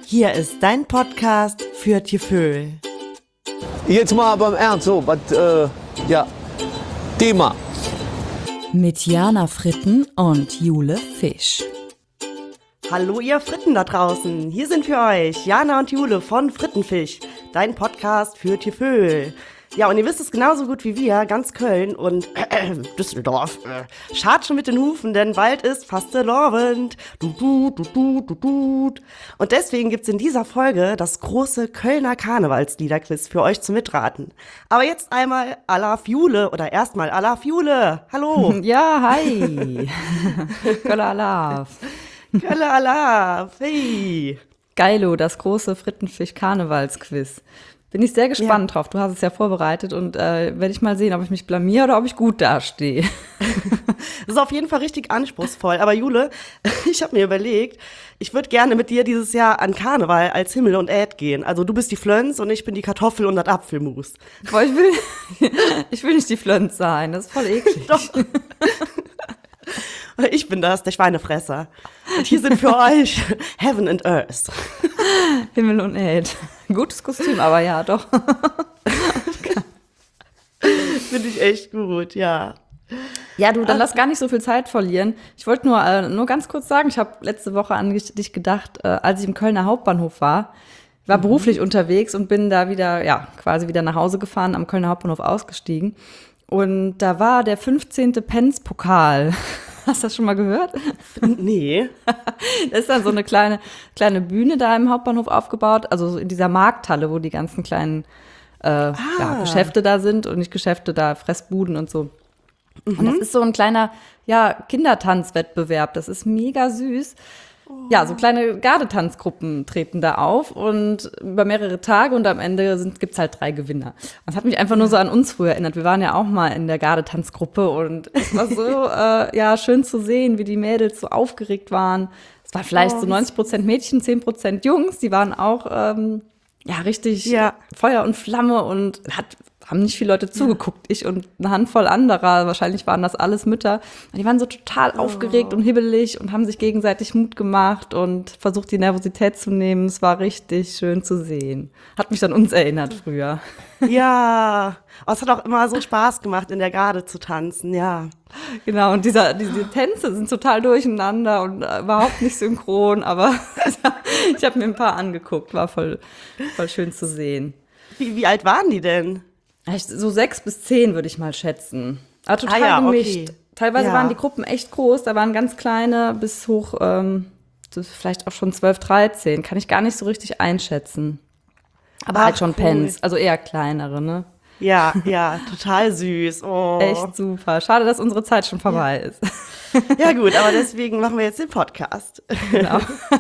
Hier ist dein Podcast für Tieföhl. Jetzt mal beim Ernst, so, was, Thema. Mit Jana Fritten und Jule Fisch. Hallo ihr Fritten da draußen, hier sind für euch Jana und Jule von Frittenfisch, dein Podcast für Tieföhl. Ja, und ihr wisst es genauso gut wie wir, ganz Köln und Düsseldorf. Schart schon mit den Hufen, denn bald ist Fastelovend. Und deswegen gibt's in dieser Folge das große Kölner Karnevalsliederquiz für euch zum Mitraten. Aber jetzt einmal à la Jule oder erstmal à la Jule. Hallo. Ja, hi. Köller Alaf. Kölle Alaf. Hey. Geilo, das große Frittenfisch-Karnevalsquiz. Bin ich sehr gespannt drauf. Du hast es ja vorbereitet und werde ich mal sehen, ob ich mich blamier oder ob ich gut dastehe. Das ist auf jeden Fall richtig anspruchsvoll. Aber Jule, ich habe mir überlegt, ich würde gerne mit dir dieses Jahr an Karneval als Himmel und Äd gehen. Also du bist die Flöns und ich bin die Kartoffel und das Apfelmus. Boah, ich will nicht die Flöns sein, das ist voll eklig. Doch. Ich bin das, der Schweinefresser. Und hier sind für euch Heaven and Earth. Himmel und Erd. Gutes Kostüm, aber ja, doch. Finde ich echt gut, ja. Ja, du, dann lass gar nicht so viel Zeit verlieren. Ich wollte nur ganz kurz sagen, ich habe letzte Woche an dich gedacht, als ich im Kölner Hauptbahnhof war beruflich unterwegs und bin da quasi wieder nach Hause gefahren, am Kölner Hauptbahnhof ausgestiegen. Und da war der 15. Penzpokal. Hast du das schon mal gehört? Nee. Da ist dann so eine kleine Bühne da im Hauptbahnhof aufgebaut, also in dieser Markthalle, wo die ganzen kleinen Geschäfte da sind und nicht Geschäfte, da Fressbuden und so. Und das ist so ein kleiner Kindertanzwettbewerb, das ist mega süß. Ja, so kleine Gardetanzgruppen treten da auf und über mehrere Tage und am Ende gibt's halt 3 Gewinner. Das hat mich einfach nur so an uns früher erinnert. Wir waren ja auch mal in der Gardetanzgruppe und es war so schön zu sehen, wie die Mädels so aufgeregt waren. Es war vielleicht so 90% Mädchen, 10% Jungs. Die waren auch richtig Feuer und Flamme und haben nicht viele Leute zugeguckt. Ich und eine Handvoll anderer, wahrscheinlich waren das alles Mütter. Die waren so total aufgeregt und hibbelig und haben sich gegenseitig Mut gemacht und versucht, die Nervosität zu nehmen. Es war richtig schön zu sehen. Hat mich an uns erinnert früher. Ja, aber es hat auch immer so Spaß gemacht, in der Garde zu tanzen, ja. Genau, und diese Tänze sind total durcheinander und überhaupt nicht synchron, aber ich habe mir ein paar angeguckt, war voll schön zu sehen. Wie alt waren die denn? So 6 bis 10 würde ich mal schätzen. Aber total gemischt. Okay. Teilweise waren die Gruppen echt groß, da waren ganz kleine bis hoch, vielleicht auch schon 12, 13. Kann ich gar nicht so richtig einschätzen. Aber halt schon cool. Pens, also eher kleinere, ne? Ja, total süß. Oh. Echt super. Schade, dass unsere Zeit schon vorbei ist. Ja gut, aber deswegen machen wir jetzt den Podcast. Genau.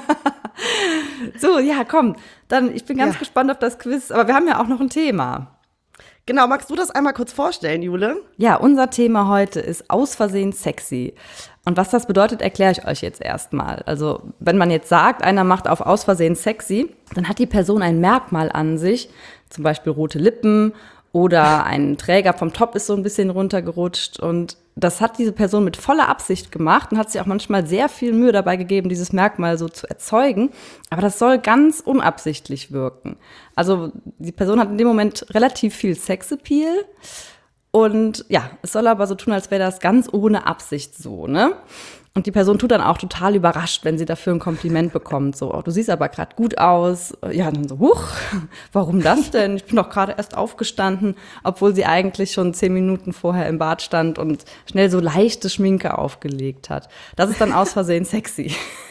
So, ja, komm. Dann, ich bin ganz gespannt auf das Quiz, aber wir haben ja auch noch ein Thema. Genau, magst du das einmal kurz vorstellen, Jule? Ja, unser Thema heute ist aus Versehen sexy. Und was das bedeutet, erkläre ich euch jetzt erstmal. Also, wenn man jetzt sagt, einer macht auf aus Versehen sexy, dann hat die Person ein Merkmal an sich, zum Beispiel rote Lippen oder ein Träger vom Top ist so ein bisschen runtergerutscht. Und das hat diese Person mit voller Absicht gemacht und hat sich auch manchmal sehr viel Mühe dabei gegeben, dieses Merkmal so zu erzeugen. Aber das soll ganz unabsichtlich wirken. Also die Person hat in dem Moment relativ viel Sexappeal. Und ja, es soll aber so tun, als wäre das ganz ohne Absicht so, ne? Und die Person tut dann auch total überrascht, wenn sie dafür ein Kompliment bekommt. So, oh, du siehst aber gerade gut aus. Ja, dann so, huch, warum das denn? Ich bin doch gerade erst aufgestanden, obwohl sie eigentlich schon 10 Minuten vorher im Bad stand und schnell so leichte Schminke aufgelegt hat. Das ist dann aus Versehen sexy.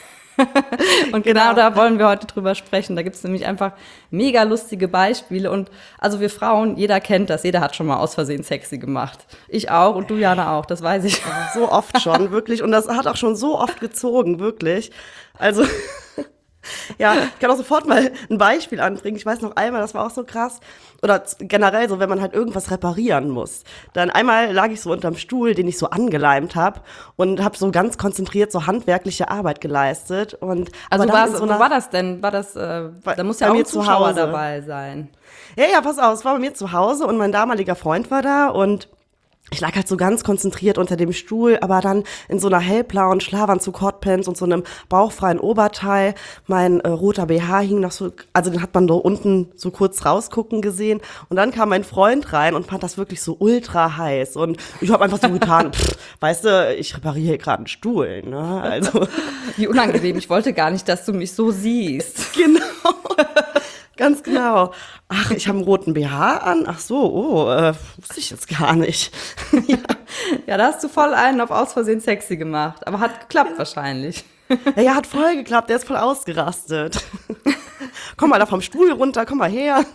Und genau da wollen wir heute drüber sprechen. Da gibt es nämlich einfach mega lustige Beispiele. Und also wir Frauen, jeder kennt das, jeder hat schon mal aus Versehen sexy gemacht. Ich auch und du, Jana, auch, das weiß ich. So oft schon, wirklich. Und das hat auch schon so oft gezogen, wirklich. Also ja, ich kann auch sofort mal ein Beispiel anbringen. Ich weiß noch einmal, das war auch so krass. Oder generell so, wenn man halt irgendwas reparieren muss. Dann einmal lag ich so unterm Stuhl, den ich so angeleimt habe und habe so ganz konzentriert so handwerkliche Arbeit geleistet. Und also wo war das denn? War das, da muss ja auch ein Zuschauer dabei sein. Ja, pass auf, es war bei mir zu Hause und mein damaliger Freund war da und ich lag halt so ganz konzentriert unter dem Stuhl, aber dann in so einer hellblauen Schlafanzug, Hotpants und so einem bauchfreien Oberteil. Mein roter BH hing noch so, also den hat man da unten so kurz rausgucken gesehen. Und dann kam mein Freund rein und fand das wirklich so ultra heiß. Und ich habe einfach so getan, weißt du, ich repariere hier gerade einen Stuhl, ne? Also Wie unangenehm, ich wollte gar nicht, dass du mich so siehst. genau. Ganz genau. Ach, ich habe einen roten BH an. Ach so, wusste ich jetzt gar nicht. Ja, da hast du voll einen auf aus Versehen sexy gemacht. Aber hat geklappt wahrscheinlich. Ja, hat voll geklappt, der ist voll ausgerastet. Komm mal da vom Stuhl runter, komm mal her.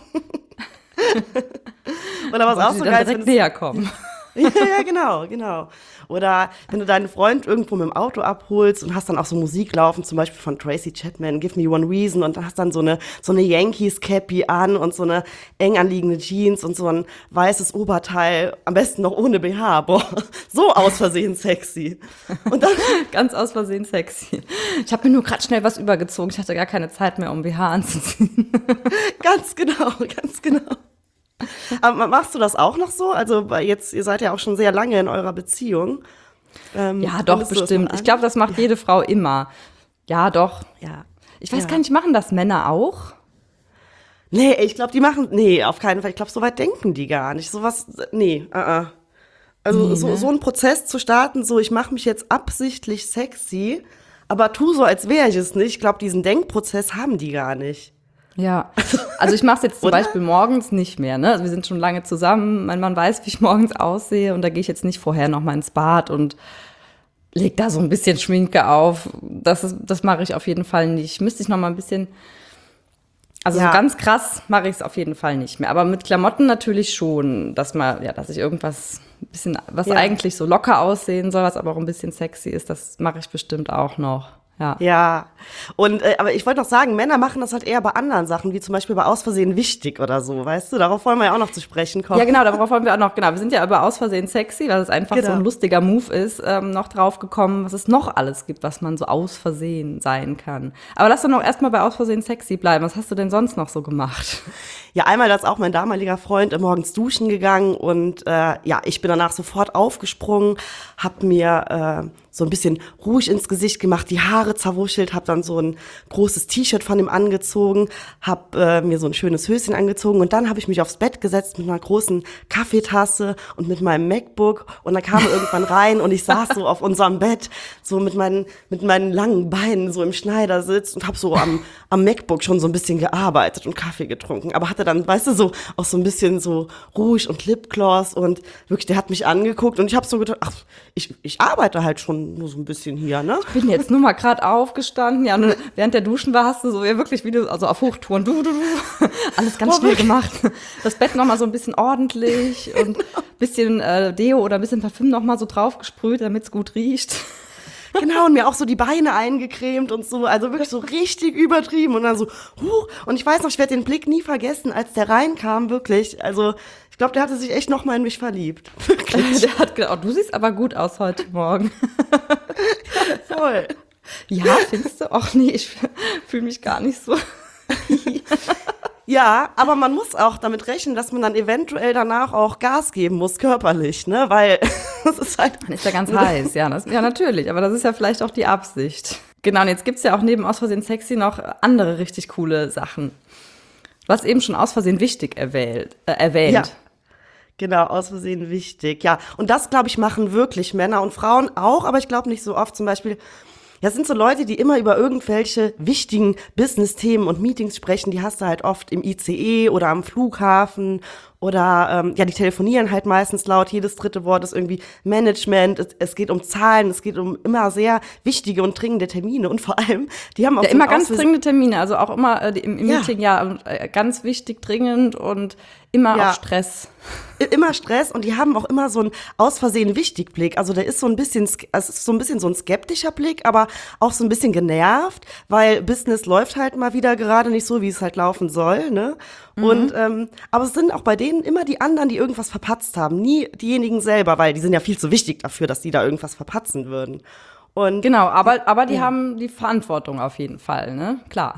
Oder was auch so dann geil direkt ist, näher kommen. ja, genau. Oder wenn du deinen Freund irgendwo mit dem Auto abholst und hast dann auch so Musik laufen, zum Beispiel von Tracy Chapman, Give Me One Reason, und hast dann so eine Yankees-Cappy an und so eine eng anliegende Jeans und so ein weißes Oberteil, am besten noch ohne BH. Boah, so aus Versehen sexy. Und dann Ganz aus Versehen sexy. Ich habe mir nur gerade schnell was übergezogen. Ich hatte gar keine Zeit mehr, um BH anzuziehen. ganz genau. Aber machst du das auch noch so? Also jetzt, ihr seid ja auch schon sehr lange in eurer Beziehung. Ja, doch, wendest du das bestimmt. noch an? Ich glaube, das macht jede Frau immer. Ja, doch. Ja. Ich weiß Ja. gar nicht, machen das Männer auch? Nee, ich glaube, nee, auf keinen Fall. Ich glaube, so weit denken die gar nicht. Sowas, nee. Also Nee, so, ne? so einen Prozess zu starten, so ich mache mich jetzt absichtlich sexy, aber tu so, als wäre ich es nicht. Ich glaube, diesen Denkprozess haben die gar nicht. Ja, also ich mache es jetzt zum Oder? Beispiel morgens nicht mehr. Ne? Also wir sind schon lange zusammen, mein Mann weiß, wie ich morgens aussehe und da gehe ich jetzt nicht vorher noch mal ins Bad und leg da so ein bisschen Schminke auf. Das mache ich auf jeden Fall nicht. Müsste ich noch mal ein bisschen, also Ja. so ganz krass mache ich es auf jeden Fall nicht mehr. Aber mit Klamotten natürlich schon, dass ich irgendwas ein bisschen, was Ja. eigentlich so locker aussehen soll, was aber auch ein bisschen sexy ist, das mache ich bestimmt auch noch. Ja. Ja, und aber ich wollte noch sagen, Männer machen das halt eher bei anderen Sachen, wie zum Beispiel bei Aus Versehen wichtig oder so, weißt du? Darauf wollen wir ja auch noch zu sprechen kommen. Ja, genau, darauf wollen wir auch noch, genau. Wir sind ja über aus Versehen sexy, weil es einfach so Genau. ein lustiger Move ist, noch drauf gekommen, was es noch alles gibt, was man so aus Versehen sein kann. Aber lass doch noch erstmal bei aus Versehen sexy bleiben. Was hast du denn sonst noch so gemacht? Ja, einmal da ist auch mein damaliger Freund morgens duschen gegangen und ja, ich bin danach sofort aufgesprungen, hab mir so ein bisschen Rouge ins Gesicht gemacht, die Haare zerwuschelt, hab dann so ein großes T-Shirt von ihm angezogen, hab mir so ein schönes Höschen angezogen und dann habe ich mich aufs Bett gesetzt mit einer großen Kaffeetasse und mit meinem MacBook und dann kam er irgendwann rein und ich saß so auf unserem Bett, so mit meinen langen Beinen so im Schneidersitz und hab so am MacBook schon so ein bisschen gearbeitet und Kaffee getrunken, aber hatte dann, weißt du, so auch so ein bisschen so Rouge und Lipgloss und wirklich, der hat mich angeguckt und ich habe so gedacht, ach, ich arbeite halt schon nur so ein bisschen hier, ne? Ich bin jetzt nur mal gerade aufgestanden. Ja, und während der Duschen war, hast du so ja wirklich wie du, also auf Hochtouren, alles ganz schnell gemacht. Das Bett noch mal so ein bisschen ordentlich und bisschen Deo oder ein bisschen Parfüm noch mal so drauf gesprüht, damit es gut riecht. Genau, und mir auch so die Beine eingecremt und so, also wirklich so richtig übertrieben und dann so, und ich weiß noch, ich werde den Blick nie vergessen, als der reinkam, wirklich, also ich glaube, der hatte sich echt noch mal in mich verliebt, wirklich, Der hat gedacht, oh, du siehst aber gut aus heute Morgen. voll. Ja, findest du? Ach nee, ich fühle mich gar nicht so. Ja, aber man muss auch damit rechnen, dass man dann eventuell danach auch Gas geben muss, körperlich, ne, weil das ist halt. Dann ist ja ganz heiß, ja, ja natürlich, aber das ist ja vielleicht auch die Absicht. Genau, und jetzt gibt's ja auch neben Aus Versehen sexy noch andere richtig coole Sachen. Du hast eben schon Aus Versehen wichtig erwähnt. Ja. Genau, aus Versehen wichtig, ja. Und das, glaube ich, machen wirklich Männer und Frauen auch, aber ich glaube nicht so oft. Zum Beispiel, ja, es sind so Leute, die immer über irgendwelche wichtigen Business-Themen und Meetings sprechen. Die hast du halt oft im ICE oder am Flughafen oder, ja, die telefonieren halt meistens laut. Jedes dritte Wort ist irgendwie Management. Es geht um Zahlen, es geht um immer sehr wichtige und dringende Termine. Und vor allem, die haben auch Ja, so immer ein ganz Aus- dringende Termine, also auch immer im Ja. Meeting, ja, und, ganz wichtig, dringend und immer Ja. auch Stress. Immer Stress und die haben auch immer so einen aus Versehen wichtig Blick. Also der ist so ein bisschen, es ist so ein bisschen so ein skeptischer Blick, aber auch so ein bisschen genervt, weil Business läuft halt mal wieder gerade nicht so, wie es halt laufen soll, ne? Und aber es sind auch bei denen immer die anderen, die irgendwas verpatzt haben, nie diejenigen selber, weil die sind ja viel zu wichtig dafür, dass die da irgendwas verpatzen würden. Und Genau, aber die haben die Verantwortung auf jeden Fall, ne? Klar.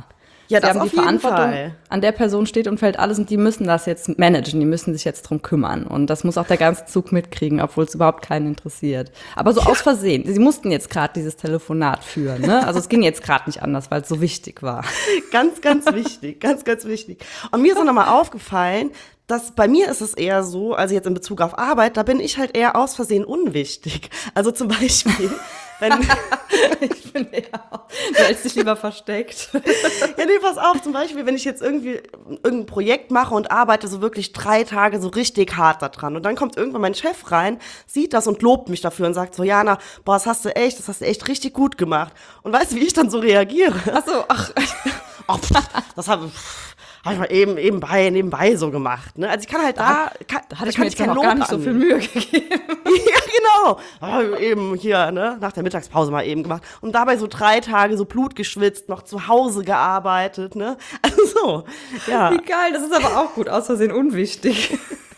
Ja, Sie das haben auf die jeden Verantwortung, Fall. an der Person steht und fällt alles und die müssen das jetzt managen, die müssen sich jetzt drum kümmern. Und das muss auch der ganze Zug mitkriegen, obwohl es überhaupt keinen interessiert. Aber so aus Versehen. Sie mussten jetzt gerade dieses Telefonat führen, ne? Also es ging jetzt gerade nicht anders, weil es so wichtig war. Ganz, ganz wichtig, ganz, ganz wichtig. Und mir ist auch nochmal aufgefallen, dass bei mir ist es eher so, also jetzt in Bezug auf Arbeit, da bin ich halt eher aus Versehen unwichtig. Also zum Beispiel, wenn, Ich bin eher, du hältst dich lieber versteckt. ja, nee, pass auf, zum Beispiel, wenn ich jetzt irgendwie irgendein Projekt mache und arbeite so wirklich 3 Tage so richtig hart da dran und dann kommt irgendwann mein Chef rein, sieht das und lobt mich dafür und sagt so, Jana, boah, das hast du echt richtig gut gemacht. Und weißt du, wie ich dann so reagiere? Ach so, ach, Ach, das habe ich mal eben nebenbei so gemacht. Ne? Also ich kann halt da hatte ich mir jetzt ja noch gar nicht so viel Mühe gegeben. Ja, genau. Eben hier, ne, nach der Mittagspause mal eben gemacht. Und dabei so 3 Tage so Blut geschwitzt, noch zu Hause gearbeitet, ne? Also so, ja. Wie geil, das ist aber auch gut, aus Versehen unwichtig.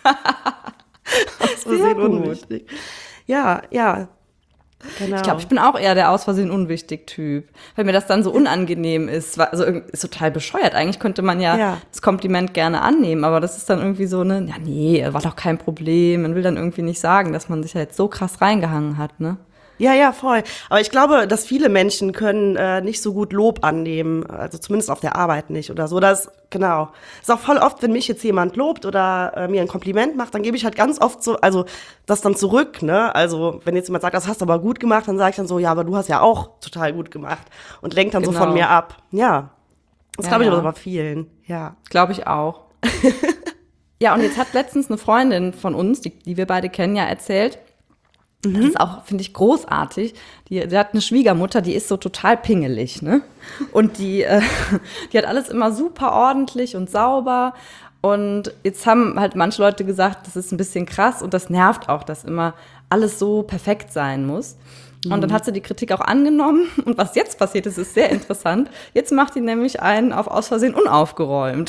Aus Versehen Sehr gut. unwichtig. Ja, genau. Ich glaube, ich bin auch eher der aus Versehen unwichtig Typ, weil mir das dann so unangenehm ist. Also ist total bescheuert. Eigentlich könnte man ja das Kompliment gerne annehmen, aber das ist dann irgendwie so eine, ja nee, war doch kein Problem. Man will dann irgendwie nicht sagen, dass man sich ja jetzt so krass reingehangen hat, ne? Ja, voll. Aber ich glaube, dass viele Menschen können nicht so gut Lob annehmen, also zumindest auf der Arbeit nicht oder so. Genau. Ist auch voll oft, wenn mich jetzt jemand lobt oder mir ein Kompliment macht, dann gebe ich halt ganz oft so, also das dann zurück, ne? Also wenn jetzt jemand sagt, das hast du aber gut gemacht, dann sage ich dann so, ja, aber du hast ja auch total gut gemacht und lenkt dann so Genau. von mir ab. Ja. Das Ja, glaube ich ja. aber bei vielen. Ja. Glaube ich auch. Ja, und jetzt hat letztens eine Freundin von uns, die wir beide kennen, ja erzählt, das ist auch, finde ich, großartig. Die hat eine Schwiegermutter, die ist so total pingelig, ne? Und die hat alles immer super ordentlich und sauber. Und jetzt haben halt manche Leute gesagt, das ist ein bisschen krass und das nervt auch, dass immer alles so perfekt sein muss. Und dann hat sie die Kritik auch angenommen. Und was jetzt passiert ist, ist sehr interessant. Jetzt macht die nämlich einen auf aus Versehen unaufgeräumt.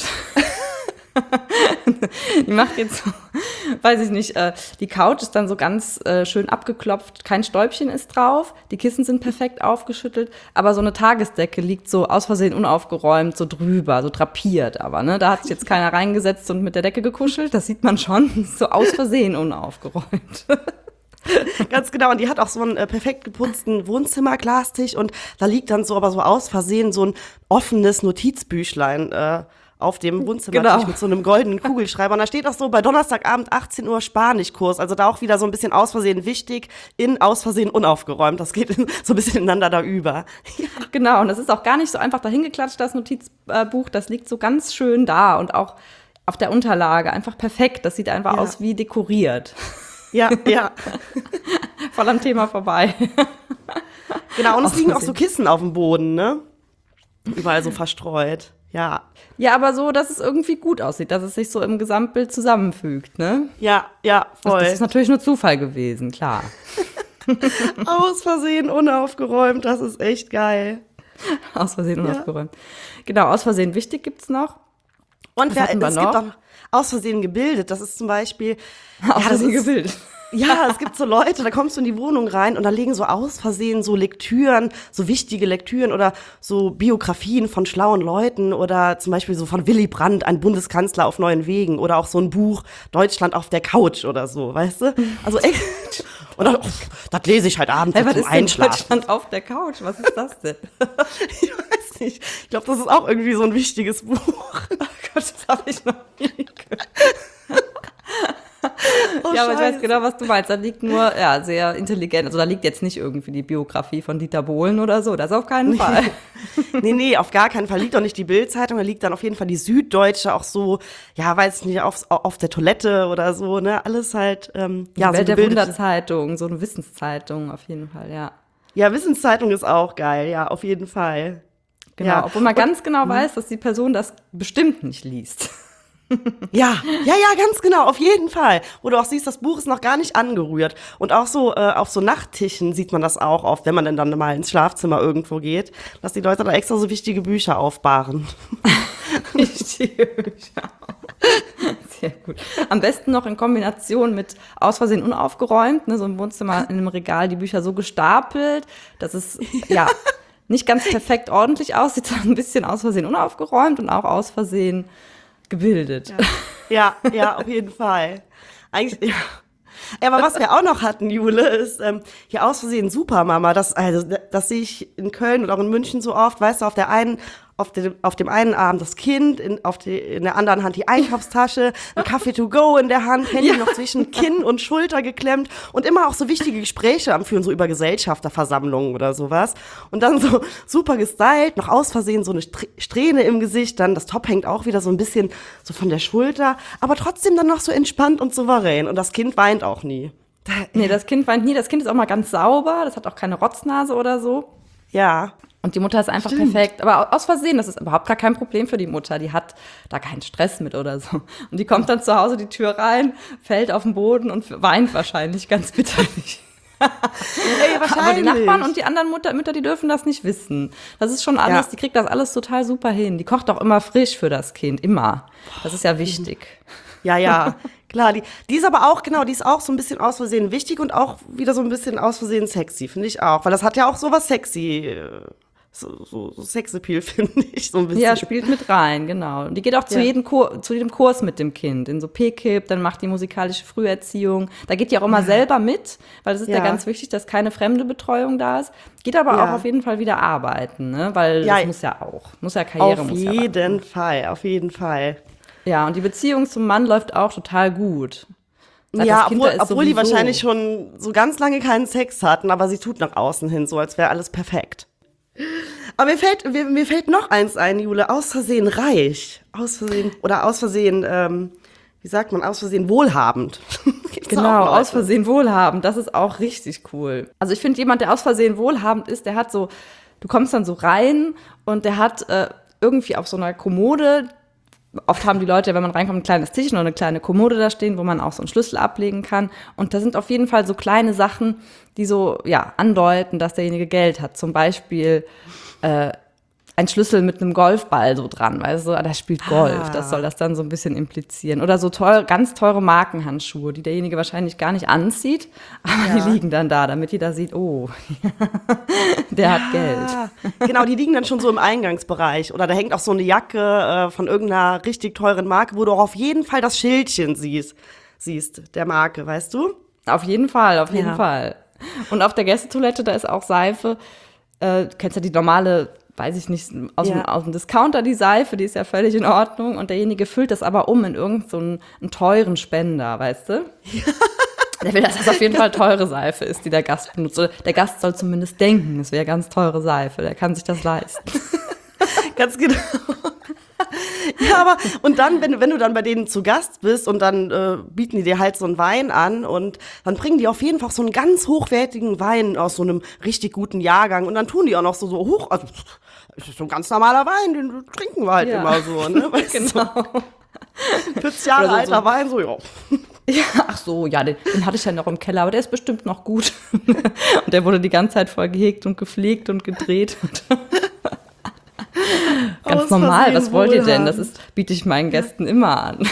Die macht jetzt so, weiß ich nicht, die Couch ist dann so ganz schön abgeklopft, kein Stäubchen ist drauf, die Kissen sind perfekt aufgeschüttelt, aber so eine Tagesdecke liegt so aus Versehen unaufgeräumt, so drüber, so drapiert, aber ne, da hat sich jetzt keiner reingesetzt und mit der Decke gekuschelt, das sieht man schon, so aus Versehen unaufgeräumt. Ganz genau. Und die hat auch so einen perfekt geputzten Wohnzimmerglastisch und da liegt dann so, aber so aus Versehen so ein offenes Notizbüchlein auf dem Wohnzimmertisch Genau. mit so einem goldenen Kugelschreiber. Und da steht auch so bei Donnerstagabend 18 Uhr Spanischkurs. Also da auch wieder so ein bisschen aus Versehen wichtig, aus Versehen unaufgeräumt. Das geht so ein bisschen ineinander da über. Genau, und das ist auch gar nicht so einfach dahingeklatscht, das Notizbuch, das liegt so ganz schön da und auch auf der Unterlage einfach perfekt. Das sieht einfach aus wie dekoriert. Ja. Voll am Thema vorbei. Genau, und es Aus liegen auch Versehen. so Kissen auf dem Boden, ne? Überall so verstreut. Ja. Ja, aber so, dass es irgendwie gut aussieht, dass es sich so im Gesamtbild zusammenfügt, ne? Ja, voll. Das ist natürlich nur Zufall gewesen, klar. Aus Versehen unaufgeräumt, das ist echt geil. Aus Versehen unaufgeräumt. Genau, aus Versehen wichtig gibt's noch. Und Was hatten wir es noch? gibt auch aus Versehen gebildet. Das ist zum Beispiel Aus das Versehen ist- gebildet. Ja, es gibt so Leute, da kommst du in die Wohnung rein und da liegen so aus Versehen so Lektüren, so wichtige Lektüren oder so Biografien von schlauen Leuten oder zum Beispiel so von Willy Brandt, ein Bundeskanzler auf neuen Wegen oder auch so ein Buch Deutschland auf der Couch oder so, weißt du? Also echt. Und dann, das lese ich halt abends Hey, so was zum ist denn Einschlafen. Deutschland auf der Couch? Was ist das denn? Ich weiß nicht. Ich glaube, das ist auch irgendwie so ein wichtiges Buch. Oh Gott, das habe ich noch nie gehört. Oh, Ja, aber ich weiß Scheiße. genau, was du meinst. Da liegt nur, sehr intelligent. Also da liegt jetzt nicht irgendwie die Biografie von Dieter Bohlen oder so. Das auf keinen Fall. Nee, auf gar keinen Fall. Liegt doch nicht die Bild-Zeitung, da liegt dann auf jeden Fall die Süddeutsche auch so, ja, weiß nicht, auf der Toilette oder so, ne? Alles halt, Die so Welt der gebildet. Wunderzeitung, so eine Wissenszeitung auf jeden Fall, ja. Ja, Wissenszeitung ist auch geil, ja, auf jeden Fall. Genau, Ja. obwohl man ganz genau weiß, dass die Person das bestimmt nicht liest. Ja, ganz genau, auf jeden Fall. Wo du auch siehst, das Buch ist noch gar nicht angerührt. Und auch so auf so Nachttischen sieht man das auch oft, wenn man dann mal ins Schlafzimmer irgendwo geht, dass die Leute da extra so wichtige Bücher aufbahren. Richtige Bücher. Sehr gut. Am besten noch in Kombination mit aus Versehen unaufgeräumt, ne, so im Wohnzimmer in einem Regal die Bücher so gestapelt, dass es, nicht ganz perfekt ordentlich aussieht, sondern ein bisschen aus Versehen unaufgeräumt und auch aus Versehen gebildet. Ja, auf jeden Fall. Eigentlich, ja. Aber was wir auch noch hatten, Jule, ist hier aus Versehen Supermama. Das sehe ich in Köln und auch in München so oft. Weißt du, auf dem einen Arm das Kind, in der anderen Hand die Einkaufstasche, ein Kaffee to go in der Hand, Handy noch zwischen Kinn und Schulter geklemmt und immer auch so wichtige Gespräche am Führen, so über Gesellschafterversammlungen oder sowas. Und dann so super gestylt, noch aus Versehen so eine Strähne im Gesicht, dann das Top hängt auch wieder so ein bisschen so von der Schulter, aber trotzdem dann noch so entspannt und souverän. Und das Kind weint auch nie. Nee, das Kind weint nie. Das Kind ist auch mal ganz sauber. Das hat auch keine Rotznase oder so. Ja. Und die Mutter ist einfach perfekt. Aber aus Versehen, das ist überhaupt gar kein Problem für die Mutter. Die hat da keinen Stress mit oder so. Und die kommt dann zu Hause die Tür rein, fällt auf den Boden und weint wahrscheinlich ganz bitterlich. Ey, wahrscheinlich. Aber die Nachbarn und die anderen Mütter, die dürfen das nicht wissen. Das ist schon alles, die kriegt das alles total super hin. Die kocht auch immer frisch für das Kind, immer. Das ist ja wichtig. Ja, klar. Die ist aber auch, genau, die ist auch so ein bisschen aus Versehen wichtig und auch wieder so ein bisschen aus Versehen sexy, finde ich auch. Weil das hat ja auch sowas sexy, so Sexappeal, finde ich, so ein bisschen. Ja, spielt mit rein, genau. Und die geht auch zu jedem Kurs mit dem Kind, in so PKIP, dann macht die musikalische Früherziehung. Da geht die auch immer selber mit, weil das ist ja ganz wichtig, dass keine fremde Betreuung da ist. Geht aber auch auf jeden Fall wieder arbeiten, ne? Weil das muss ja Karriere. Auf jeden Fall. Ja, und die Beziehung zum Mann läuft auch total gut. Ja, obwohl die wahrscheinlich schon so ganz lange keinen Sex hatten, aber sie tut nach außen hin so, als wäre alles perfekt. Aber mir fällt noch eins ein, Jule, aus Versehen reich. Aus Versehen wie sagt man, aus Versehen wohlhabend. Genau, aus Versehen wohlhabend, das ist auch richtig cool. Also ich finde, jemand, der aus Versehen wohlhabend ist, der hat so, du kommst dann so rein und der hat irgendwie auf so einer Kommode, oft haben die Leute, wenn man reinkommt, ein kleines Tischchen oder eine kleine Kommode da stehen, wo man auch so einen Schlüssel ablegen kann. Und da sind auf jeden Fall so kleine Sachen, die so andeuten, dass derjenige Geld hat. Zum Beispiel ein Schlüssel mit einem Golfball so dran, weißt du, der spielt Golf. Das soll das dann so ein bisschen implizieren. Oder so ganz teure Markenhandschuhe, die derjenige wahrscheinlich gar nicht anzieht, aber die liegen dann da, damit jeder sieht, oh, der hat Geld. Genau, die liegen dann schon so im Eingangsbereich. Oder da hängt auch so eine Jacke von irgendeiner richtig teuren Marke, wo du auch auf jeden Fall das Schildchen siehst, der Marke, weißt du? Auf jeden Fall. Und auf der Gästetoilette, da ist auch Seife. Du kennst ja die normale, weiß ich nicht, aus dem Discounter die Seife, die ist ja völlig in Ordnung. Und derjenige füllt das aber um in irgend so einen teuren Spender, weißt du? Ja. Der will, dass das auf jeden Fall teure Seife ist, die der Gast benutzt. Oder der Gast soll zumindest denken, es wäre ganz teure Seife, der kann sich das leisten. Ganz genau. Ja, aber und dann, wenn du dann bei denen zu Gast bist und dann bieten die dir halt so einen Wein an und dann bringen die auf jeden Fall so einen ganz hochwertigen Wein aus so einem richtig guten Jahrgang und dann tun die auch noch so hoch, also das ist so ein ganz normaler Wein, den trinken wir halt immer so, ne? Weißt genau. So, 40 Jahre alter Wein, so, ja. Ja, ach so, ja, den hatte ich ja noch im Keller, aber der ist bestimmt noch gut. Und der wurde die ganze Zeit voll gehegt und gepflegt und gedreht. Ganz normal, was wollt ihr denn? Das biete ich meinen Gästen immer an.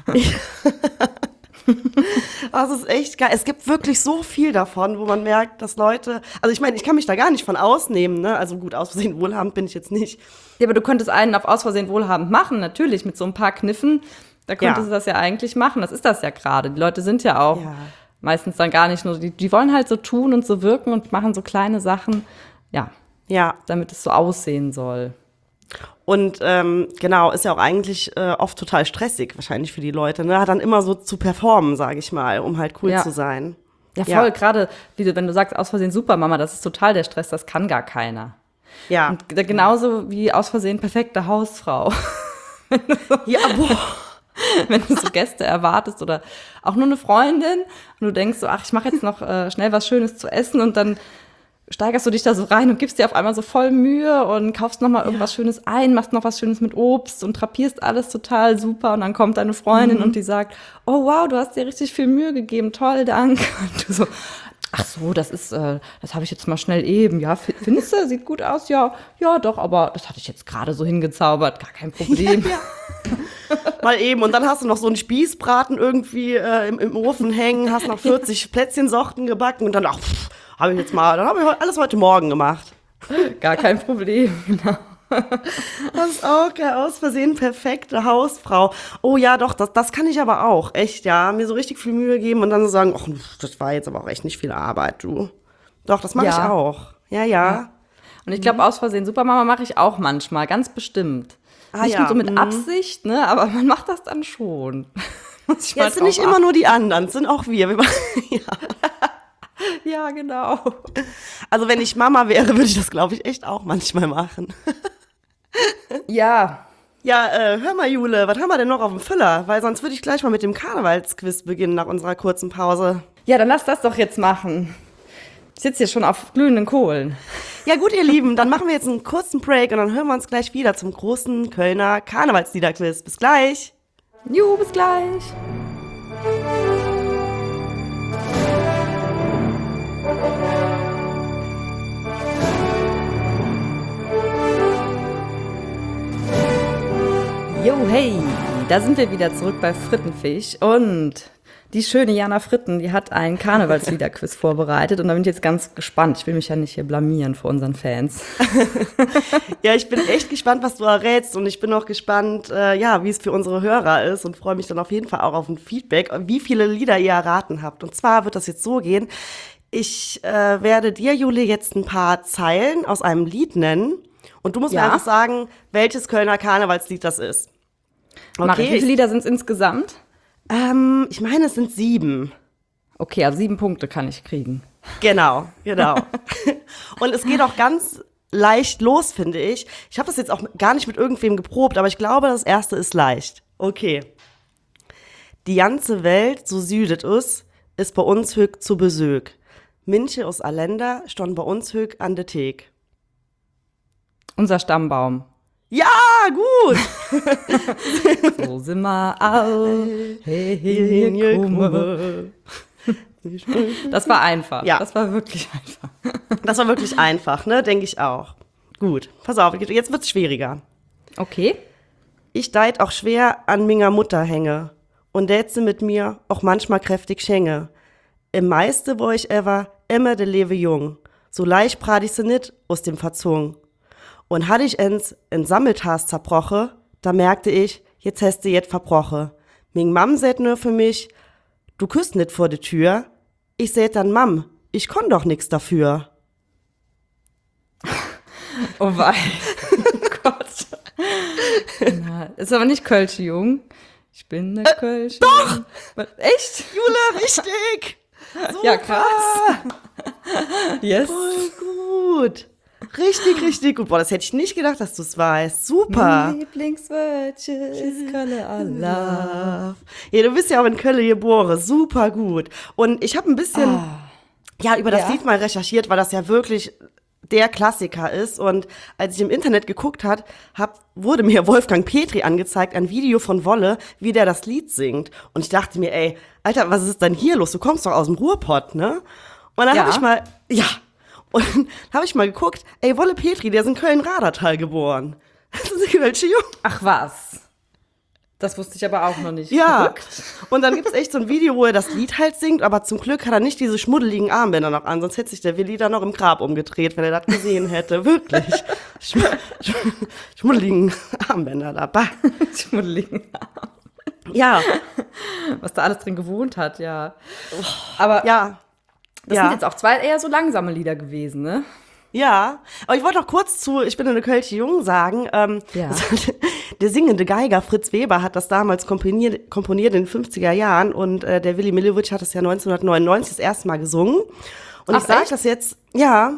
Das ist echt geil. Es gibt wirklich so viel davon, wo man merkt, dass Leute, also ich meine, ich kann mich da gar nicht von ausnehmen, ne? Also gut, aus Versehen wohlhabend bin ich jetzt nicht. Ja, aber du könntest einen auf aus Versehen wohlhabend machen, natürlich, mit so ein paar Kniffen. Da könntest du das ja eigentlich machen. Das ist das ja gerade. Die Leute sind ja auch meistens dann gar nicht nur, die wollen halt so tun und so wirken und machen so kleine Sachen, damit es so aussehen soll. Und genau, ist ja auch eigentlich oft total stressig wahrscheinlich für die Leute, ne? Dann immer so zu performen, sage ich mal, um halt cool zu sein. Ja, voll, gerade wenn du sagst, aus Versehen Supermama, das ist total der Stress, das kann gar keiner. Ja. Und genauso wie aus Versehen perfekte Hausfrau. Ja, boah. Wenn du so Gäste erwartest oder auch nur eine Freundin und du denkst so, ach, ich mache jetzt noch schnell was Schönes zu essen und dann steigerst du dich da so rein und gibst dir auf einmal so voll Mühe und kaufst noch mal irgendwas Schönes ein, machst noch was Schönes mit Obst und drapierst alles total super und dann kommt deine Freundin und die sagt, oh wow, du hast dir richtig viel Mühe gegeben, toll, danke. Und du so, ach so, das habe ich jetzt mal schnell eben, ja, findest du, sieht gut aus, ja, doch, aber das hatte ich jetzt gerade so hingezaubert, gar kein Problem. Ja. Mal eben. Und dann hast du noch so einen Spießbraten irgendwie im Ofen hängen, hast noch 40 Plätzchensorten gebacken und dann, habe ich alles heute Morgen gemacht. Gar kein Problem, genau. Das ist auch geil, aus Versehen perfekte Hausfrau. Oh ja, doch, das kann ich aber auch, echt, ja. Mir so richtig viel Mühe geben und dann so sagen, ach, das war jetzt aber auch echt nicht viel Arbeit, du. Doch, das mache ich Ja. auch. Ja. Und ich glaube, aus Versehen Supermama mache ich auch manchmal, ganz bestimmt. Nicht ja, so mit Absicht, ne, aber man macht das dann schon. Muss ich Ja, mal es sind nicht drauf immer nur die anderen, es sind auch wir. Ja. achten. Ja, genau. Also wenn ich Mama wäre, würde ich das, glaube ich, echt auch manchmal machen. Ja, Ja, hör mal, Jule, was haben wir denn noch auf dem Füller? Weil sonst würde ich gleich mal mit dem Karnevalsquiz beginnen nach unserer kurzen Pause. ja, dann lass das doch jetzt machen. Ich sitze hier schon auf glühenden Kohlen. Ja gut, ihr Lieben, dann machen wir jetzt einen kurzen Break und dann hören wir uns gleich wieder zum großen Kölner Karnevalsliederquiz. Bis gleich. Juhu, bis gleich. Jo, hey, da sind wir wieder zurück bei Frittenfisch und die schöne Jana Fritten, die hat einen Karnevalsliederquiz vorbereitet und da bin ich jetzt ganz gespannt. Ich will mich ja nicht hier blamieren vor unseren Fans. Ja, ich bin echt gespannt, was du errätst und ich bin auch gespannt, ja, wie es für unsere Hörer ist und freue mich dann auf jeden Fall auch auf ein Feedback, wie viele Lieder ihr erraten habt. Und zwar wird das jetzt so gehen, ich werde dir, Jule, jetzt ein paar Zeilen aus einem Lied nennen und du musst mir Ja. einfach sagen, welches Kölner Karnevalslied das ist. Mach ich. Wie viele Lieder sind es insgesamt? Ich meine, es sind 7. Okay, also 7 Punkte kann ich kriegen. Genau. Und es geht auch ganz leicht los, finde ich. Ich habe das jetzt auch gar nicht mit irgendwem geprobt, aber ich glaube, das erste ist leicht. Okay. Die ganze Welt, so südet us, ist bei uns hög zu Besög. Minche aus Allender stond bei uns hög an der Thek. Unser Stammbaum. Ja, gut! So sind wir all. Hey, hier komme. Das war einfach. Ja. Das war wirklich einfach. Das war wirklich einfach, ne? Denke ich auch. Gut, pass auf, jetzt wird's schwieriger. Okay. Ich deit auch schwer an minger Mutter hänge und dätze mit mir auch manchmal kräftig schänge. Im meiste wo ich ever immer de lewe jung, so leicht brat ich se nit aus dem Verzung. Und hatte ich ens in Sammeltas zerbroche, da merkte ich, jetzt hast du jet verbroche. Ming Mam sät nur für mich, du küsst nit vor de Tür. Ich sät dann Mam, ich konn doch nix dafür. Oh wei. Oh Gott. Na, ist aber nicht Kölsche Jung. Ich bin der Kölsche. Doch! Jung. Echt? Jule, richtig! Ja, krass. Yes. Voll gut. Richtig gut. Boah, das hätte ich nicht gedacht, dass du es weißt. Super. Lieblingswörtchen ist Kölle Allah. Ja, du bist ja auch in Köln geboren. Super gut. Und ich habe ein bisschen über das Ja? Lied mal recherchiert, weil das ja wirklich der Klassiker ist. Und als ich im Internet geguckt wurde mir Wolfgang Petri angezeigt, ein Video von Wolle, wie der das Lied singt. Und ich dachte mir, ey, Alter, was ist denn hier los? Du kommst doch aus dem Ruhrpott, ne? Und dann Ja. Und dann habe ich mal geguckt, ey, Wolle Petri, der ist in Köln-Radertal geboren. Das ist ein Kölsche Jung. Ach was. Das wusste ich aber auch noch nicht. Ja. Verrückt. Und dann gibt's echt so ein Video, wo er das Lied halt singt, aber zum Glück hat er nicht diese schmuddeligen Armbänder noch an, sonst hätte sich der Willi da noch im Grab umgedreht, wenn er das gesehen hätte. Wirklich. Schmuddeligen Armbänder da. Bah. Schmuddeligen. Ja, Was da alles drin gewohnt hat, ja. Aber ja. das sind jetzt auch 2 eher so langsame Lieder gewesen, ne? Ja, aber ich wollte noch kurz zu Ich bin eine Kölsche Jung sagen. Ja. Der singende Geiger Fritz Weber hat das damals komponiert in den 50er Jahren und der Willi Millowitsch hat das ja 1999 das erste Mal gesungen. Und Ach, ich sage echt? das jetzt, ja.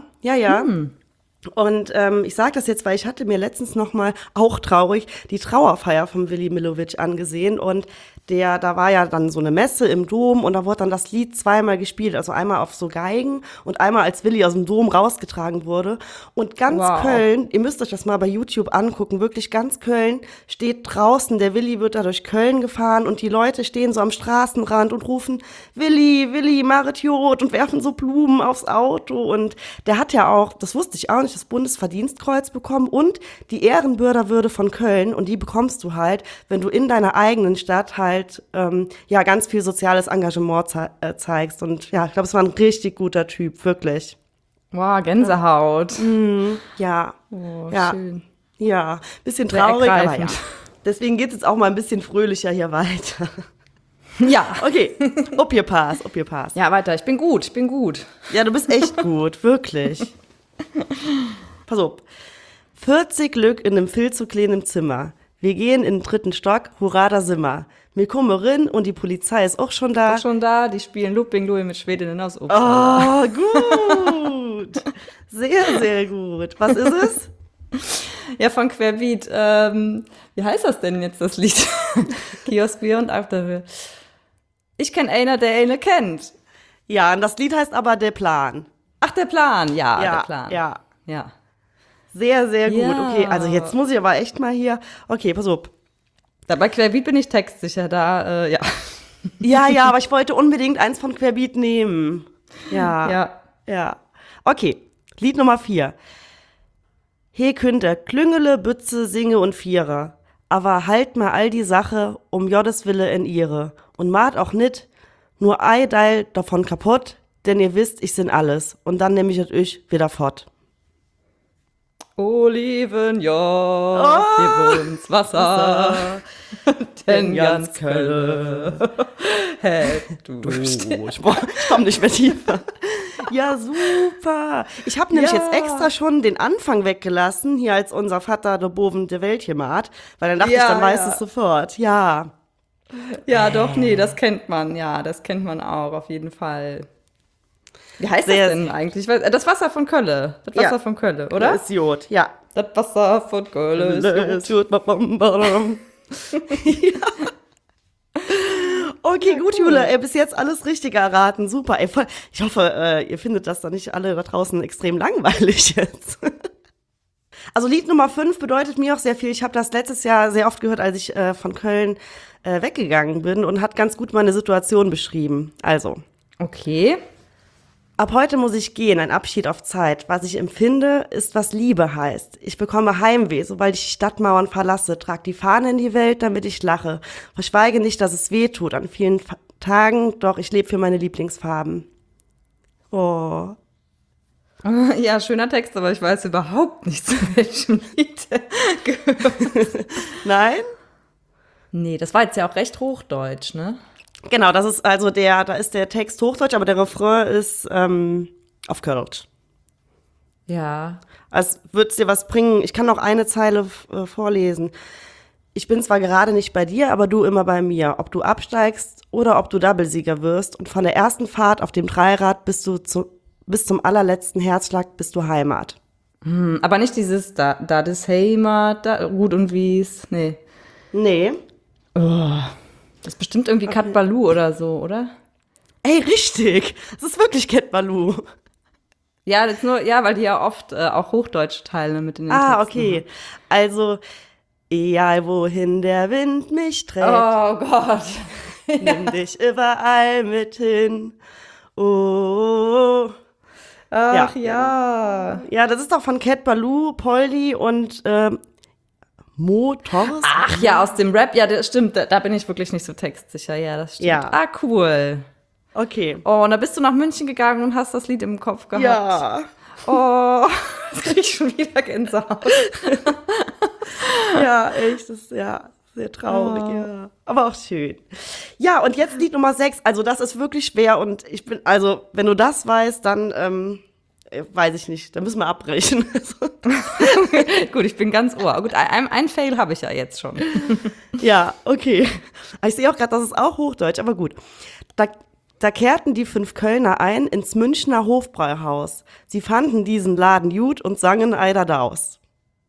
Und ich sage das jetzt, weil ich hatte mir letztens noch mal, auch traurig, die Trauerfeier von Willi Millowitsch angesehen und da war ja dann so eine Messe im Dom und da wurde dann das Lied zweimal gespielt, also einmal auf so Geigen und einmal als Willi aus dem Dom rausgetragen wurde und ganz Wow. Köln, ihr müsst euch das mal bei YouTube angucken, wirklich ganz Köln steht draußen, der Willi wird da durch Köln gefahren und die Leute stehen so am Straßenrand und rufen Willi, Marit Jod und werfen so Blumen aufs Auto und der hat ja auch, das wusste ich auch nicht, das Bundesverdienstkreuz bekommen und die Ehrenbürgerwürde von Köln und die bekommst du halt, wenn du in deiner eigenen Stadt halt ganz viel soziales Engagement zeigst und ja, ich glaube, es war ein richtig guter Typ, wirklich. Wow, Gänsehaut. Ja, Oh, ja, schön. ja, bisschen Sehr traurig, aber ja. ergreifend. Deswegen geht es jetzt auch mal ein bisschen fröhlicher hier weiter. Ja. Okay, ob ihr passt, ob ihr passt. Ja, weiter. Ich bin gut. Ja, du bist echt gut, wirklich. Pass auf. 40 Glück in einem viel zu kleinen Zimmer. Wir gehen in den 3. Stock, hurra, da sind wir. Wir kommen rein und die Polizei ist auch schon da. Auch schon da, die spielen Looping Louis mit Schwedinnen aus Uppsala. Oh, gut. Sehr, sehr gut. Was ist es? Ja, von Querbeat. Wie heißt das denn jetzt, das Lied? Kiosk Bier und Afterbier. Ich kenne einer, der eine kennt. Ja, und das Lied heißt aber Der Plan. Ach, der Plan. Ja, Ja, der Plan. ja. Ja. Sehr, sehr gut. Ja. Okay, also jetzt muss ich aber echt mal hier. Okay, pass auf. Da bei Querbeat bin ich textsicher, ja. Ja, aber ich wollte unbedingt eins von Querbeat nehmen. Ja. Ja. Ja. Okay, Lied Nummer 4. He Künder, Klüngele, Bütze, Singe und Vierer. Aber halt mal all die Sache um Gottes Wille in ihre. Und macht auch nit nur ei Deil davon kaputt, denn ihr wisst, ich sind alles. Und dann nehm ich es euch wieder fort. Oliven, ja, gib uns Wasser, denn ganz Kölle hätt du Ich komm nicht mehr tiefer. Ja, super. Ich habe nämlich Ja. jetzt extra schon den Anfang weggelassen, hier als unser Vater der Boven der Welt hier macht, weil dann dachte ich, Ja, dann weiß ja. es sofort. Ja. Ja, doch, nee, das kennt man, ja, das kennt man auch, auf jeden Fall. Wie heißt Sehr, das denn eigentlich? Das Wasser von Kölle. Das Wasser Ja. von Kölle, oder? Ist Jod, ja. Das Wasser von Kölle ist gut. Ist Jod. Ja. Okay, gut, Jule, bis jetzt alles richtig erraten. Super. Ey, voll. Ich hoffe, ihr findet das dann nicht alle da draußen extrem langweilig jetzt. Also Lied Nummer 5 bedeutet mir auch sehr viel. Ich habe das letztes Jahr sehr oft gehört, als ich von Köln weggegangen bin und hat ganz gut meine Situation beschrieben. Also, Okay. ab heute muss ich gehen, ein Abschied auf Zeit. Was ich empfinde, ist, was Liebe heißt. Ich bekomme Heimweh, sobald ich die Stadtmauern verlasse. Trag die Fahne in die Welt, damit ich lache. Verschweige nicht, dass es weh tut an vielen Tagen, doch ich lebe für meine Lieblingsfarben. Oh. Ja, schöner Text, aber ich weiß überhaupt nicht, zu welchem Lied er gehört. Nein? Nee, das war jetzt ja auch recht hochdeutsch, ne? Genau, das ist also da ist der Text Hochdeutsch, aber der Refrain ist auf Kölsch. Ja. Also wird's dir was bringen? Ich kann noch eine Zeile vorlesen. Ich bin zwar gerade nicht bei dir, aber du immer bei mir. Ob du absteigst oder ob du Doublesieger wirst. Und von der ersten Fahrt auf dem Dreirad bis zum allerletzten Herzschlag bist du Heimat. Aber nicht dieses da das Heimat, da Ruth und Wies. Nee. Nee. Das ist bestimmt irgendwie Kat Balou oder so, oder? Ey, richtig. Das ist wirklich Cat Balou. Ja, das ist nur, ja, weil die ja oft auch Hochdeutsche Teile mit in den Ah, Texten okay. Also, egal wohin der Wind mich trägt, haben. Oh Gott. nimm dich überall mit hin. Oh. Ach ja. Ja, das ist doch von Cat Balou, Poldi und Mo Torres. Ach ja, aus dem Rap, ja, das stimmt, da bin ich wirklich nicht so textsicher, ja, das stimmt. Ja. Ah, cool. Okay. Oh, und da bist du nach München gegangen und hast das Lied im Kopf gehabt. Ja. Oh, jetzt krieg ich schon wieder Gänsehaut. Ja, echt, das ist ja sehr traurig, ja. Aber auch schön. Ja, und jetzt Lied Nummer 6. Also, das ist wirklich schwer und ich bin, also, wenn du das weißt, dann, weiß ich nicht, dann müssen wir abbrechen. Gut, ich bin ganz ohr. Gut, ein Fail habe ich ja jetzt schon. Ja, okay. Ich sehe auch gerade, das ist auch Hochdeutsch, aber gut. Da kehrten die 5 Kölner ein ins Münchner Hofbräuhaus. Sie fanden diesen Laden gut und sangen Eider Daus.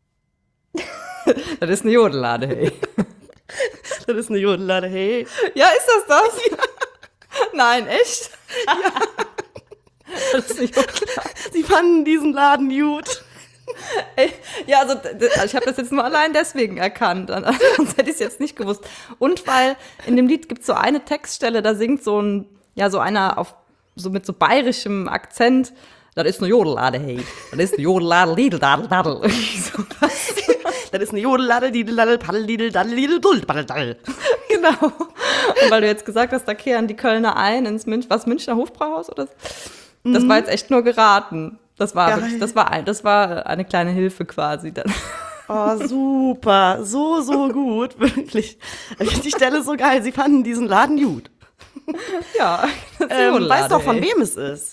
Das ist eine Jodellade, hey. Das ist eine Jodellade, hey. Ja, ist das? Ja. Nein, echt? Ja. Das ist nicht Jodellade. Sie fanden diesen Laden gut. Ey, ja, also ich habe das jetzt nur allein deswegen erkannt, sonst hätte ich es jetzt nicht gewusst. Und weil in dem Lied gibt es so eine Textstelle, da singt so einer mit so bayerischem Akzent, das ist eine Jodellade, hey. Das ist eine Jodellade, Lidl, Dadel, Dadel. Das ist eine Jodellade, Didel, Paddel, Didel, Daddel, Didel, Duld, Paddel, Daddel. Genau. Und weil du jetzt gesagt hast, da kehren die Kölner ein ins Münchner Hofbräuhaus oder so. Das war jetzt echt nur geraten. Das war Geil. wirklich, das war eine kleine Hilfe quasi dann. Oh, super. So gut. Wirklich. Ich finde die Stelle so geil. Sie fanden diesen Laden gut. Ja. Weißt du auch, von wem es ist?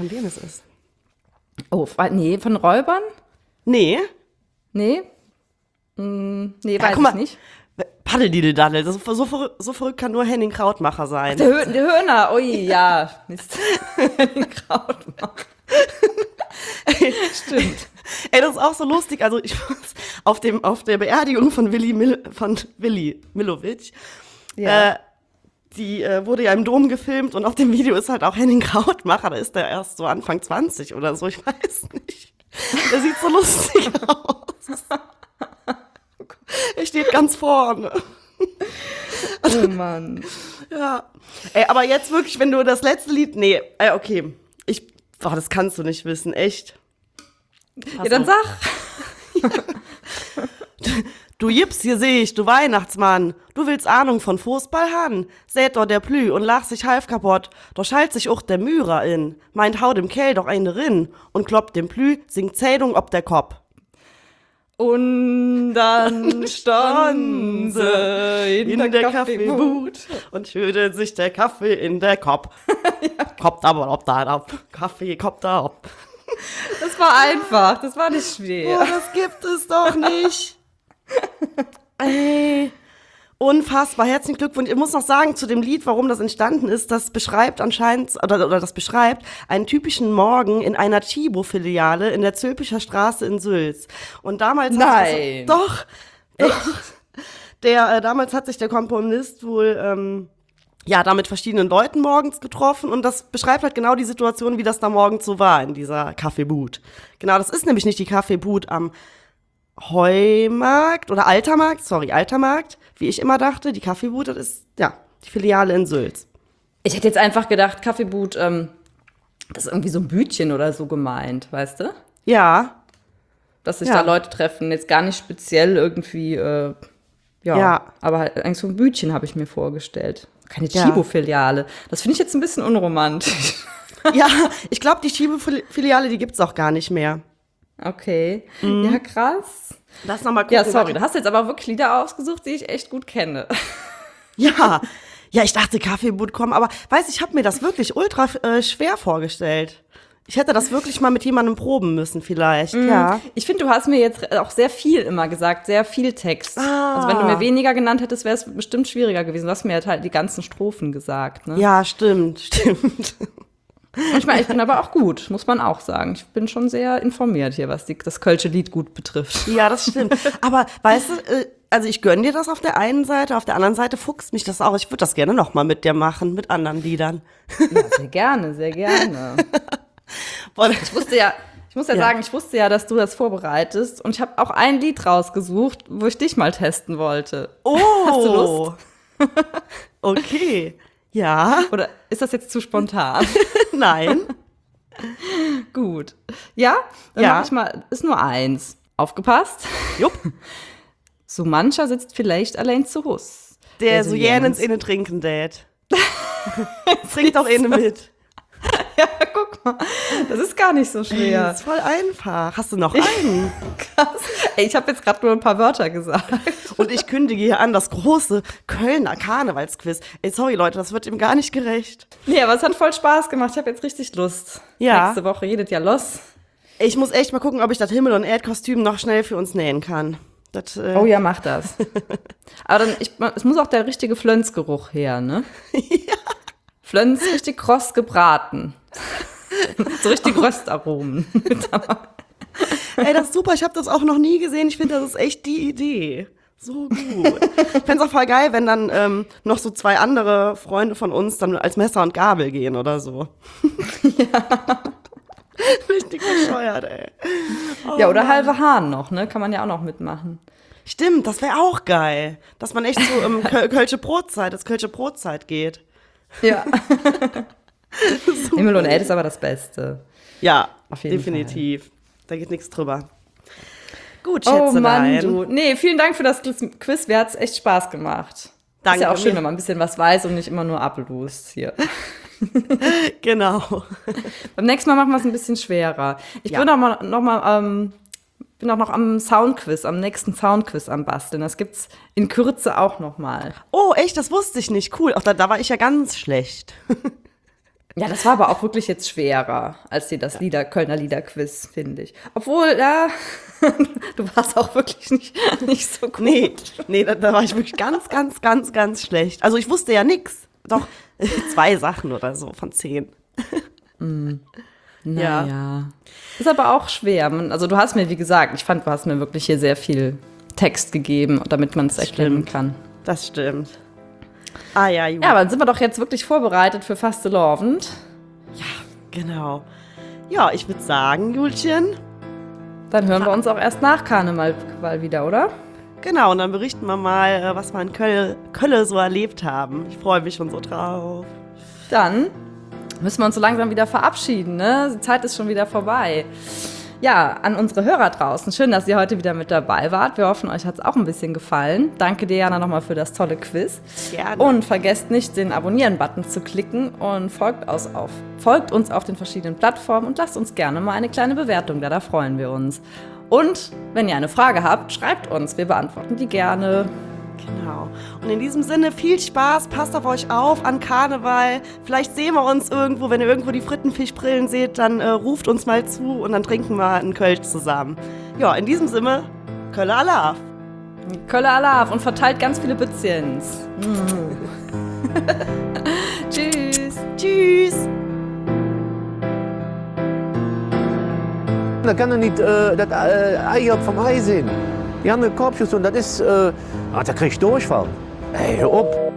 Oh, nee, von Räubern? Nee. Nee? Nee, Ja, weiß guck mal. ich nicht. Paddeldidel-Daddel. So verrückt kann nur Henning Krautmacher sein. Der Höhner, ui, ja. Mist. Den Krautmacher. Stimmt. Ey, das ist auch so lustig. Also ich auf der Beerdigung von Willi Millowitsch, Ja. die wurde ja im Dom gefilmt und auf dem Video ist halt auch Henning Krautmacher. Da ist der erst so Anfang 20 oder so, ich weiß nicht. Der sieht so lustig aus. Er steht ganz vorne. Oh Mann. Ja. Ey, aber jetzt wirklich, wenn du das letzte Lied, nee, okay. Das kannst du nicht wissen, echt. Ja, dann sag. Du Jips, hier seh ich, du Weihnachtsmann. Du willst Ahnung von Fußball han. Seht doch der Plü und lach sich halb kaputt. Doch schalt sich auch der Mührer in. Meint hau dem Kell doch eine rin. Und kloppt dem Plü, singt Zählung ob der Kopf. Und dann stand sie in der Kaffeebut. Und schüttet sich der Kaffee in der Kopf. Kopf aber ob da ab. Kaffee, Kopf da ab. Das war einfach, das war nicht schwer. Oh, das gibt es doch nicht. Ey, unfassbar. Herzlichen Glückwunsch. Ich muss noch sagen zu dem Lied, warum das entstanden ist. Das beschreibt anscheinend, oder das beschreibt einen typischen Morgen in einer Chibo-Filiale in der Zülpicher Straße in Sülz. Und damals Nein. Doch. Damals hat sich der Komponist wohl da mit verschiedenen Leuten morgens getroffen und das beschreibt halt genau die Situation, wie das da morgens so war in dieser Kaffeebut. Genau, das ist nämlich nicht die Kaffeebut am Heumarkt oder Altermarkt, wie ich immer dachte. Die Kaffeebut, das ist, die Filiale in Sülz. Ich hätte jetzt einfach gedacht, Kaffeebut, das ist irgendwie so ein Bütchen oder so gemeint, weißt du? Ja, Dass sich Ja. da Leute treffen, jetzt gar nicht speziell irgendwie, Ja. aber halt eigentlich so ein Bütchen habe ich mir vorgestellt. Keine Ja. Chibo-Filiale. Das finde ich jetzt ein bisschen unromantisch. ja, ich glaube, die Chibo-Filiale, die gibt's auch gar nicht mehr. Okay, ja krass. Lass noch mal gucken. Ja, sorry, du hast jetzt aber wirklich Lieder ausgesucht, die ich echt gut kenne. Ja, ich dachte Kaffeeboot kommen, aber ich habe mir das wirklich ultra schwer vorgestellt. Ich hätte das wirklich mal mit jemandem proben müssen vielleicht, ja. Ich finde, du hast mir jetzt auch sehr viel immer gesagt, sehr viel Text. Also wenn du mir weniger genannt hättest, wäre es bestimmt schwieriger gewesen. Du hast mir halt die ganzen Strophen gesagt, ne? Ja, stimmt. Und ich meine, ich bin aber auch gut, muss man auch sagen. Ich bin schon sehr informiert hier, was das Kölsche Lied gut betrifft. Ja, das stimmt. Aber weißt du, also ich gönn dir das auf der einen Seite, auf der anderen Seite fuchst mich das auch. Ich würde das gerne noch mal mit dir machen, mit anderen Liedern. Ja, sehr gerne, sehr gerne. Boah, Ich muss sagen, ich wusste ja, dass du das vorbereitest. Und ich habe auch ein Lied rausgesucht, wo ich dich mal testen wollte. oh. Hast du Lust? Okay. Ja. Oder ist das jetzt zu spontan? Nein. Gut. Ja? Dann Ja. mach ich mal, ist nur eins. Aufgepasst? Jupp. So mancher sitzt vielleicht allein zu Hus. Der so jähnens innen trinken dät. Trink doch innen mit. Ja, guck mal. Das ist gar nicht so schwer. Das ist voll einfach. Hast du noch einen? Krass. Ey, ich habe jetzt gerade nur ein paar Wörter gesagt. Und ich kündige hier an das große Kölner Karnevalsquiz. Ey, sorry Leute, das wird ihm gar nicht gerecht. Nee, aber es hat voll Spaß gemacht. Ich habe jetzt richtig Lust. Ja. Nächste Woche jedes Jahr los. Ich muss echt mal gucken, ob ich das Himmel- und Erdkostüm noch schnell für uns nähen kann. Das, Oh ja, mach das. Aber dann, es muss auch der richtige Flönsgeruch her, ne? Ja. Flöns richtig kross gebraten. So richtig Röstaromen. Ey, das ist super. Ich habe das auch noch nie gesehen. Ich finde, das ist echt die Idee. So gut. Ich fände es auch voll geil, wenn dann noch so zwei andere Freunde von uns dann als Messer und Gabel gehen oder so. Ja. Richtig bescheuert, ey. Oh, Ja, oder Mann. halbe Hahn noch, ne? Kann man ja auch noch mitmachen. Stimmt, das wäre auch geil. Dass man echt so Kölsche Brotzeit geht. Ja. Himmel und Erde ist aber das Beste. Ja, Auf jeden definitiv. Da geht nichts drüber. Gut, Oh Mann, Schätzelein. du. Nee, vielen Dank für das Quiz. Mir hat's echt Spaß gemacht. Danke Ist ja auch schön, mir. wenn man ein bisschen was weiß und nicht immer nur abelust hier. Genau. Beim nächsten Mal machen wir es ein bisschen schwerer. Ich Ja. bin bin auch noch am Soundquiz, am nächsten Soundquiz am Basteln. Das gibt's in Kürze auch noch mal. Oh, echt, das wusste ich nicht. Cool. Auch da war ich ja ganz schlecht. Ja, das war aber auch wirklich jetzt schwerer als das Kölner Liederquiz, finde ich. Obwohl, ja, du warst auch wirklich nicht so gut. Nee, da war ich wirklich ganz schlecht. Also ich wusste ja nix. Doch 2 Sachen oder so von 10. Naja. Ist aber auch schwer. Also du hast mir, wie gesagt, ich fand, du hast mir wirklich hier sehr viel Text gegeben, damit man es erklären kann. Das stimmt. Ah ja, gut. Ja, aber dann sind wir doch jetzt wirklich vorbereitet für Fastelovend. Genau. Ja, ich würde sagen, Julchen, Dann hören wir uns auch erst nach Karneval wieder, oder? genau, und dann berichten wir mal, was wir in Kölle so erlebt haben. Ich freue mich schon so drauf. Dann müssen wir uns so langsam wieder verabschieden, ne? Die Zeit ist schon wieder vorbei. Ja, an unsere Hörer draußen, schön, dass ihr heute wieder mit dabei wart. Wir hoffen, euch hat es auch ein bisschen gefallen. Danke dir, Jana, nochmal für das tolle Quiz. Gerne. Und vergesst nicht, den Abonnieren-Button zu klicken und folgt uns auf den verschiedenen Plattformen und lasst uns gerne mal eine kleine Bewertung da freuen wir uns. Und wenn ihr eine Frage habt, schreibt uns, wir beantworten die gerne. Genau. Und in diesem Sinne viel Spaß, passt auf euch auf an Karneval. Vielleicht sehen wir uns irgendwo, wenn ihr irgendwo die Frittenfischbrillen seht, dann ruft uns mal zu und dann trinken wir einen Kölsch zusammen. Ja, in diesem Sinne, Kölle Alaf. Kölle Alaf und verteilt ganz viele Bützchens. Tschüss. Tschüss. Da kann er nicht das Ei vom Ei sehen. Die haben eine Korbschuss und das ist, da krieg ich Durchfall. Ey, hör auf.